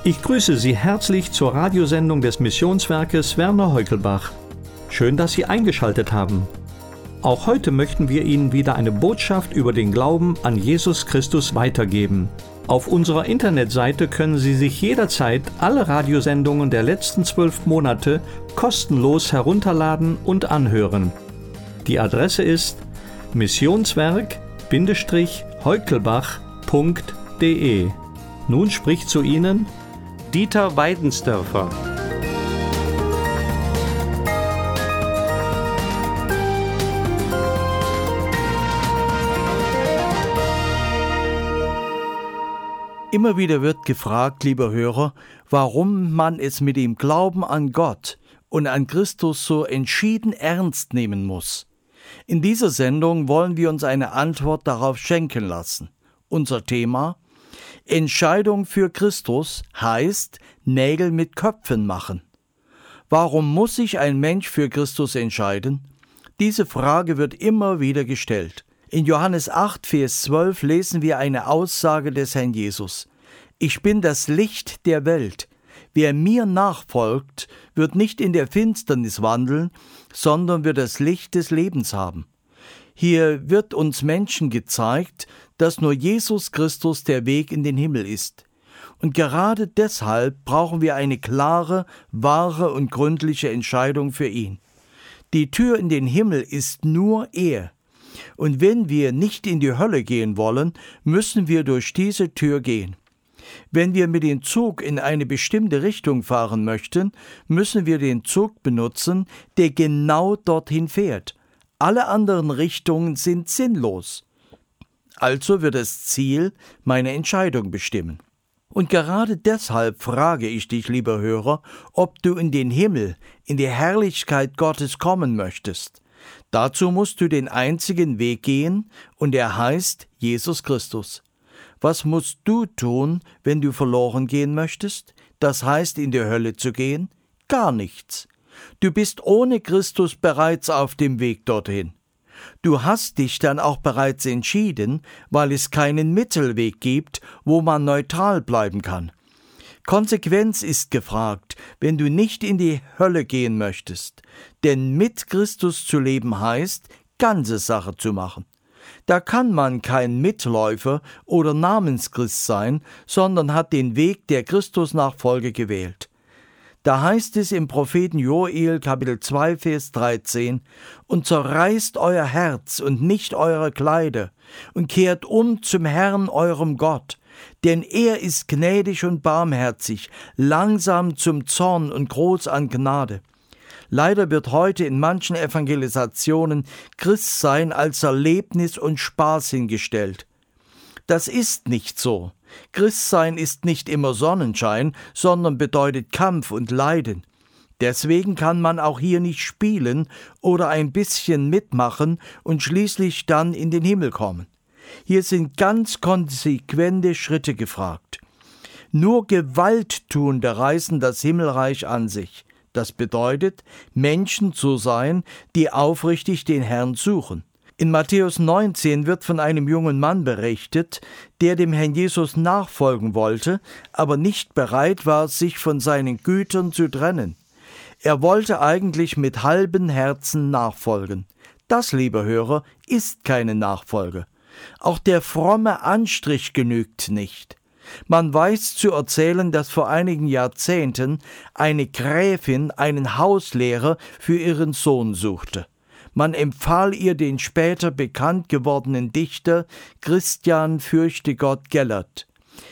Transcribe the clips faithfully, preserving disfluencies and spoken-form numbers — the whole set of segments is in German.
Ich grüße Sie herzlich zur Radiosendung des Missionswerkes Werner Heukelbach. Schön, dass Sie eingeschaltet haben. Auch heute möchten wir Ihnen wieder eine Botschaft über den Glauben an Jesus Christus weitergeben. Auf unserer Internetseite können Sie sich jederzeit alle Radiosendungen der letzten zwölf Monate kostenlos herunterladen und anhören. Die Adresse ist missionswerk-heukelbach punkt de. Nun spricht zu Ihnen Dieter Weidensdörfer. Immer wieder wird gefragt, lieber Hörer, warum man es mit dem Glauben an Gott und an Christus so entschieden ernst nehmen muss. In dieser Sendung wollen wir uns eine Antwort darauf schenken lassen. Unser Thema: Entscheidung für Christus heißt Nägel mit Köpfen machen. Warum muss sich ein Mensch für Christus entscheiden? Diese Frage wird immer wieder gestellt. In Johannes acht, Vers zwölf lesen wir eine Aussage des Herrn Jesus. Ich bin das Licht der Welt. Wer mir nachfolgt, wird nicht in der Finsternis wandeln, sondern wird das Licht des Lebens haben. Hier wird uns Menschen gezeigt, dass nur Jesus Christus der Weg in den Himmel ist. Und gerade deshalb brauchen wir eine klare, wahre und gründliche Entscheidung für ihn. Die Tür in den Himmel ist nur er. Und wenn wir nicht in die Hölle gehen wollen, müssen wir durch diese Tür gehen. Wenn wir mit dem Zug in eine bestimmte Richtung fahren möchten, müssen wir den Zug benutzen, der genau dorthin fährt. Alle anderen Richtungen sind sinnlos. Also wird das Ziel meine Entscheidung bestimmen. Und gerade deshalb frage ich dich, lieber Hörer, ob du in den Himmel, in die Herrlichkeit Gottes kommen möchtest. Dazu musst du den einzigen Weg gehen, und er heißt Jesus Christus. Was musst du tun, wenn du verloren gehen möchtest? Das heißt, in die Hölle zu gehen? Gar nichts. Du bist ohne Christus bereits auf dem Weg dorthin. Du hast dich dann auch bereits entschieden, weil es keinen Mittelweg gibt, wo man neutral bleiben kann. Konsequenz ist gefragt, wenn du nicht in die Hölle gehen möchtest. Denn mit Christus zu leben heißt, ganze Sache zu machen. Da kann man kein Mitläufer oder Namenschrist sein, sondern hat den Weg der Christusnachfolge gewählt. Da heißt es im Propheten Joel, Kapitel zwei, Vers dreizehn, und zerreißt euer Herz und nicht eure Kleider und kehrt um zum Herrn eurem Gott, denn er ist gnädig und barmherzig, langsam zum Zorn und groß an Gnade. Leider wird heute in manchen Evangelisationen Christsein als Erlebnis und Spaß hingestellt. Das ist nicht so. Christsein ist nicht immer Sonnenschein, sondern bedeutet Kampf und Leiden. Deswegen kann man auch hier nicht spielen oder ein bisschen mitmachen und schließlich dann in den Himmel kommen. Hier sind ganz konsequente Schritte gefragt. Nur Gewalttuende reißen das Himmelreich an sich. Das bedeutet, Menschen zu sein, die aufrichtig den Herrn suchen. In Matthäus neunzehn wird von einem jungen Mann berichtet, der dem Herrn Jesus nachfolgen wollte, aber nicht bereit war, sich von seinen Gütern zu trennen. Er wollte eigentlich mit halbem Herzen nachfolgen. Das, lieber Hörer, ist keine Nachfolge. Auch der fromme Anstrich genügt nicht. Man weiß zu erzählen, dass vor einigen Jahrzehnten eine Gräfin einen Hauslehrer für ihren Sohn suchte. Man empfahl ihr den später bekannt gewordenen Dichter Christian Fürchtegott Gellert.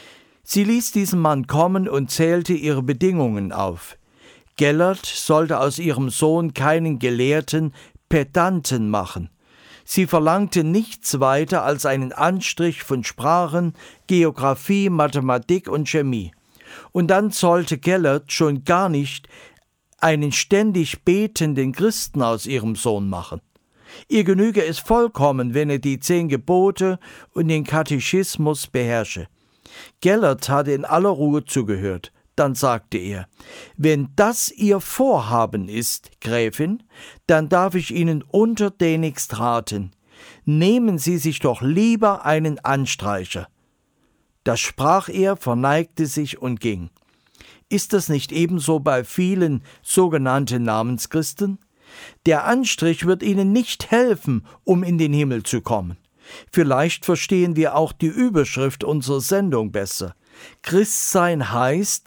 Sie ließ diesen Mann kommen und zählte ihre Bedingungen auf. Gellert sollte aus ihrem Sohn keinen gelehrten Pedanten machen. Sie verlangte nichts weiter als einen Anstrich von Sprachen, Geographie, Mathematik und Chemie. Und dann sollte Gellert schon gar nicht einen ständig betenden Christen aus ihrem Sohn machen. Ihr genüge es vollkommen, wenn er die zehn Gebote und den Katechismus beherrsche. Gellert hatte in aller Ruhe zugehört. Dann sagte er: Wenn das Ihr Vorhaben ist, Gräfin, dann darf ich Ihnen untertänigst raten. Nehmen Sie sich doch lieber einen Anstreicher. Das sprach er, verneigte sich und ging. Ist das nicht ebenso bei vielen sogenannten Namenschristen? Der Anstrich wird ihnen nicht helfen, um in den Himmel zu kommen. Vielleicht verstehen wir auch die Überschrift unserer Sendung besser. Christsein heißt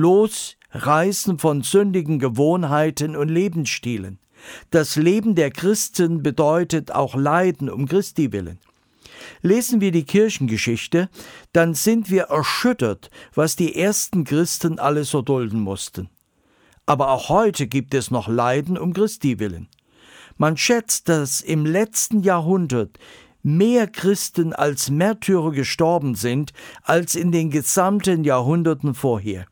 Losreißen von sündigen Gewohnheiten und Lebensstilen. Das Leben der Christen bedeutet auch Leiden um Christi willen. Lesen wir die Kirchengeschichte, dann sind wir erschüttert, was die ersten Christen alles erdulden mussten. Aber auch heute gibt es noch Leiden um Christi willen. Man schätzt, dass im letzten Jahrhundert mehr Christen als Märtyrer gestorben sind, als in den gesamten Jahrhunderten vorher.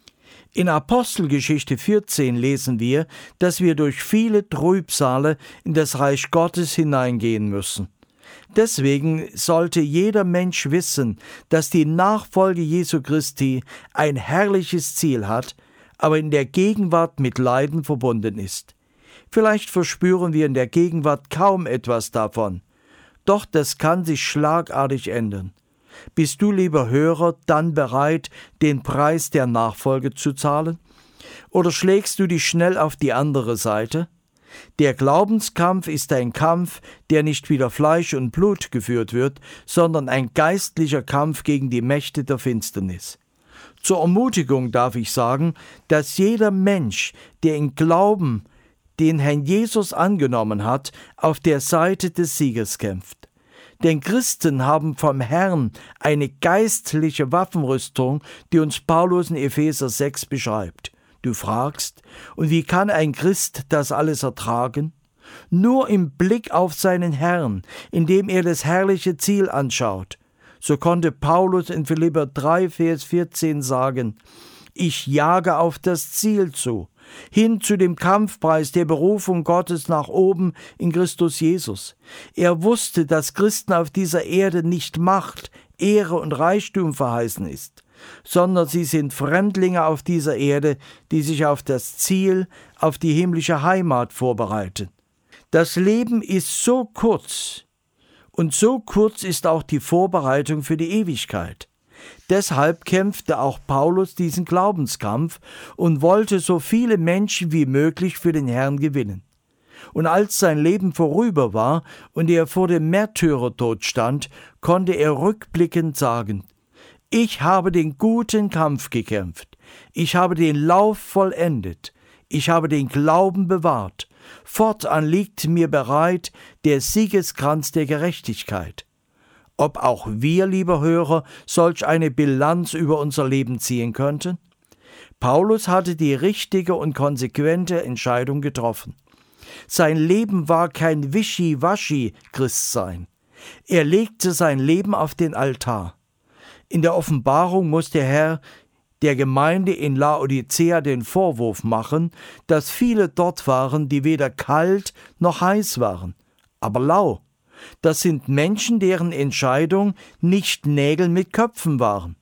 In Apostelgeschichte vierzehn lesen wir, dass wir durch viele Trübsale in das Reich Gottes hineingehen müssen. Deswegen sollte jeder Mensch wissen, dass die Nachfolge Jesu Christi ein herrliches Ziel hat, aber in der Gegenwart mit Leiden verbunden ist. Vielleicht verspüren wir in der Gegenwart kaum etwas davon, doch das kann sich schlagartig ändern. Bist du, lieber Hörer, dann bereit, den Preis der Nachfolge zu zahlen? Oder schlägst du dich schnell auf die andere Seite? Der Glaubenskampf ist ein Kampf, der nicht wieder Fleisch und Blut geführt wird, sondern ein geistlicher Kampf gegen die Mächte der Finsternis. Zur Ermutigung darf ich sagen, dass jeder Mensch, der im Glauben den Herrn Jesus angenommen hat, auf der Seite des Siegers kämpft. Denn Christen haben vom Herrn eine geistliche Waffenrüstung, die uns Paulus in Epheser sechs beschreibt. Du fragst, und wie kann ein Christ das alles ertragen? Nur im Blick auf seinen Herrn, indem er das herrliche Ziel anschaut. So konnte Paulus in Philipper drei, Vers vierzehn sagen, ich jage auf das Ziel zu, hin zu dem Kampfpreis der Berufung Gottes nach oben in Christus Jesus. Er wusste, dass Christen auf dieser Erde nicht Macht, Ehre und Reichtum verheißen ist, sondern sie sind Fremdlinge auf dieser Erde, die sich auf das Ziel, auf die himmlische Heimat vorbereiten. Das Leben ist so kurz, und so kurz ist auch die Vorbereitung für die Ewigkeit. Deshalb kämpfte auch Paulus diesen Glaubenskampf und wollte so viele Menschen wie möglich für den Herrn gewinnen. Und als sein Leben vorüber war und er vor dem Märtyrertod stand, konnte er rückblickend sagen, ich habe den guten Kampf gekämpft, ich habe den Lauf vollendet, ich habe den Glauben bewahrt, fortan liegt mir bereit der Siegeskranz der Gerechtigkeit. Ob auch wir, lieber Hörer, solch eine Bilanz über unser Leben ziehen könnten? Paulus hatte die richtige und konsequente Entscheidung getroffen. Sein Leben war kein Wischi-Waschi-Christsein. Er legte sein Leben auf den Altar. In der Offenbarung muss der Herr der Gemeinde in Laodicea den Vorwurf machen, dass viele dort waren, die weder kalt noch heiß waren, aber lau. Das sind Menschen, deren Entscheidung nicht Nägel mit Köpfen waren,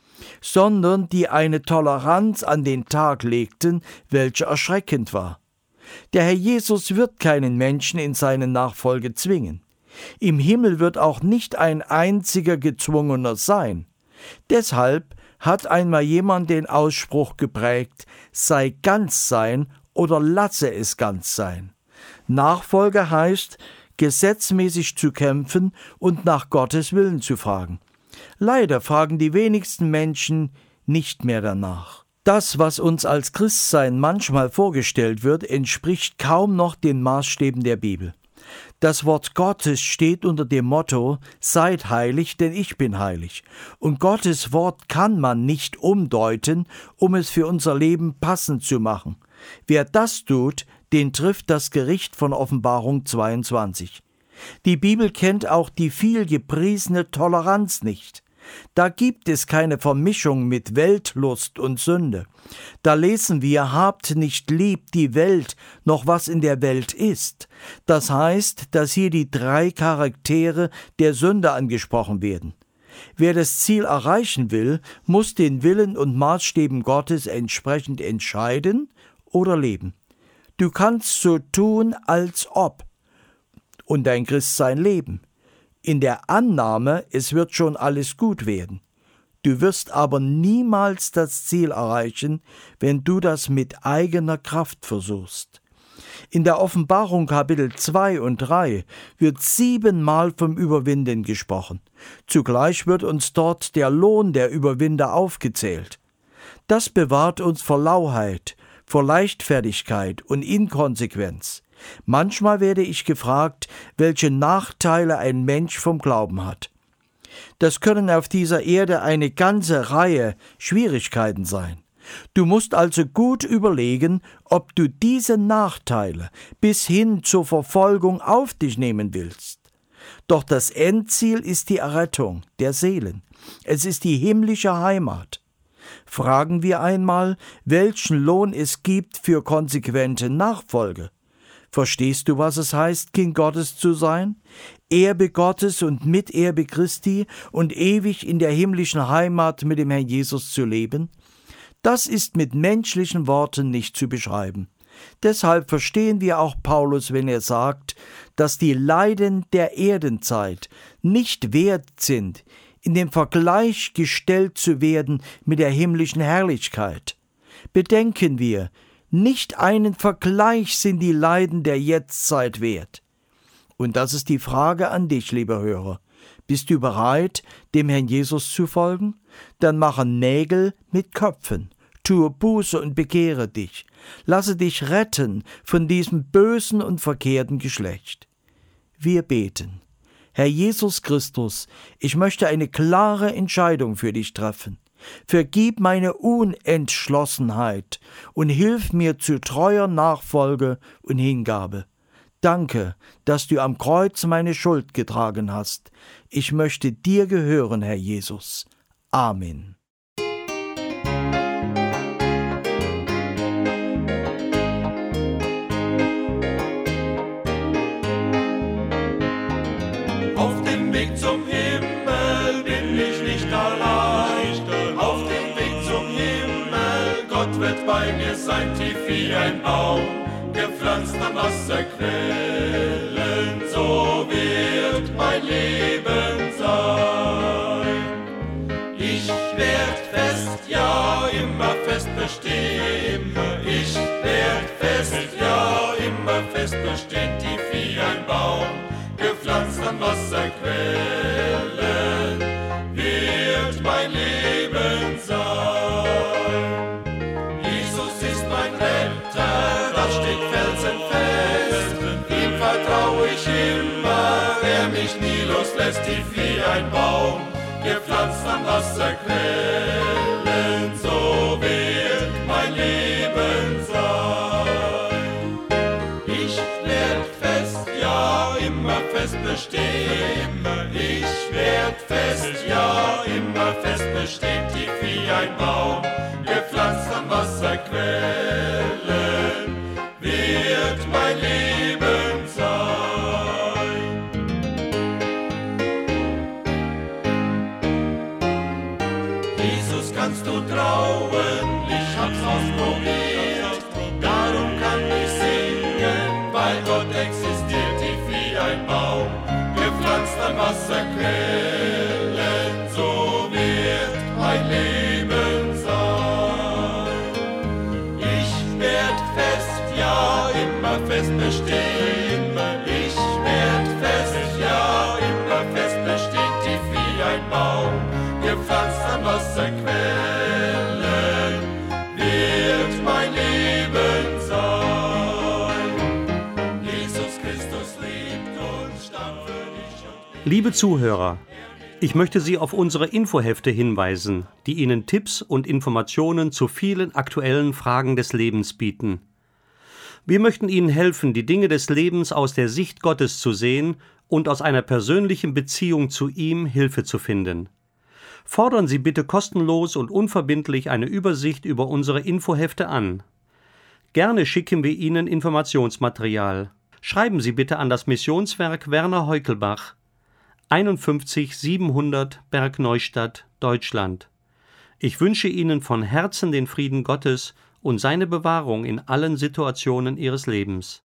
sondern die eine Toleranz an den Tag legten, welche erschreckend war. Der Herr Jesus wird keinen Menschen in seine Nachfolge zwingen. Im Himmel wird auch nicht ein einziger Gezwungener sein. Deshalb hat einmal jemand den Ausspruch geprägt, sei ganz sein oder lasse es ganz sein. Nachfolge heißt, gesetzmäßig zu kämpfen und nach Gottes Willen zu fragen. Leider fragen die wenigsten Menschen nicht mehr danach. Das, was uns als Christsein manchmal vorgestellt wird, entspricht kaum noch den Maßstäben der Bibel. Das Wort Gottes steht unter dem Motto, seid heilig, denn ich bin heilig. Und Gottes Wort kann man nicht umdeuten, um es für unser Leben passend zu machen. Wer das tut, den trifft das Gericht von Offenbarung zweiundzwanzig. Die Bibel kennt auch die viel gepriesene Toleranz nicht. Da gibt es keine Vermischung mit Weltlust und Sünde. Da lesen wir, habt nicht lieb die Welt, noch was in der Welt ist. Das heißt, dass hier die drei Charaktere der Sünde angesprochen werden. Wer das Ziel erreichen will, muss den Willen und Maßstäben Gottes entsprechend entscheiden oder leben. Du kannst so tun, als ob, und dein Christsein leben. In der Annahme, es wird schon alles gut werden. Du wirst aber niemals das Ziel erreichen, wenn du das mit eigener Kraft versuchst. In der Offenbarung Kapitel zwei und drei wird siebenmal vom Überwinden gesprochen. Zugleich wird uns dort der Lohn der Überwinder aufgezählt. Das bewahrt uns vor Lauheit, vor Leichtfertigkeit und Inkonsequenz. Manchmal werde ich gefragt, welche Nachteile ein Mensch vom Glauben hat. Das können auf dieser Erde eine ganze Reihe Schwierigkeiten sein. Du musst also gut überlegen, ob du diese Nachteile bis hin zur Verfolgung auf dich nehmen willst. Doch das Endziel ist die Errettung der Seelen. Es ist die himmlische Heimat. Fragen wir einmal, welchen Lohn es gibt für konsequente Nachfolge. Verstehst du, was es heißt, Kind Gottes zu sein? Erbe Gottes und Miterbe Christi und ewig in der himmlischen Heimat mit dem Herrn Jesus zu leben? Das ist mit menschlichen Worten nicht zu beschreiben. Deshalb verstehen wir auch Paulus, wenn er sagt, dass die Leiden der Erdenzeit nicht wert sind, in den Vergleich gestellt zu werden mit der himmlischen Herrlichkeit. Bedenken wir, nicht einen Vergleich sind die Leiden der Jetztzeit wert. Und das ist die Frage an dich, lieber Hörer. Bist du bereit, dem Herrn Jesus zu folgen? Dann mache Nägel mit Köpfen. Tue Buße und bekehre dich. Lasse dich retten von diesem bösen und verkehrten Geschlecht. Wir beten. Herr Jesus Christus, ich möchte eine klare Entscheidung für dich treffen. Vergib meine Unentschlossenheit und hilf mir zu treuer Nachfolge und Hingabe. Danke, dass du am Kreuz meine Schuld getragen hast. Ich möchte dir gehören, Herr Jesus. Amen. Auf dem Weg zum Himmel bin ich nicht allein. Auf dem Weg zum Himmel, Gott wird bei mir sein, tief wie ein Baum, gepflanzt an Wasserquellen. So wird mein Leben sein. Ich werd fest, ja immer fest bestehen. Ich werd fest, ja immer fest bestehen, tief wie ein Baum, gepflanzt an Wasserquellen, wird mein Leben sein. Jesus ist mein Retter, das steht felsenfest, ihm vertraue ich immer, er mich nie loslässt, tief wie ein Baum, gepflanzt an Wasserquellen, so wird mein Leben sein. Ich werd fest, ja immer fest bestehen, ich werd fest, ja immer fest bestehen, tief wie ein Baum, gepflanzt an Wasserquellen, wird mein Leben sein. Jesus kannst du trauen, ich hab's ausprobiert, darum kann ich singen, weil Gott existiert, tief wie ein Baum, gepflanzt an Wasserquellen, so wird mein Leben sein. Ich werd fest, ja immer fest bestehen, ich werd fest, ja immer fest bestehen, tief wie ein Baum, gepflanzt an Wasserquellen, wird mein Leben sein. Jesus Christus liebt uns, starb für dich und mich. Liebe Zuhörer, ich möchte Sie auf unsere Infohefte hinweisen, die Ihnen Tipps und Informationen zu vielen aktuellen Fragen des Lebens bieten. Wir möchten Ihnen helfen, die Dinge des Lebens aus der Sicht Gottes zu sehen und aus einer persönlichen Beziehung zu ihm Hilfe zu finden. Fordern Sie bitte kostenlos und unverbindlich eine Übersicht über unsere Infohefte an. Gerne schicken wir Ihnen Informationsmaterial. Schreiben Sie bitte an das Missionswerk Werner Heukelbach, einundfünfzig siebenhundert Bergneustadt, Deutschland. Ich wünsche Ihnen von Herzen den Frieden Gottes und seine Bewahrung in allen Situationen Ihres Lebens.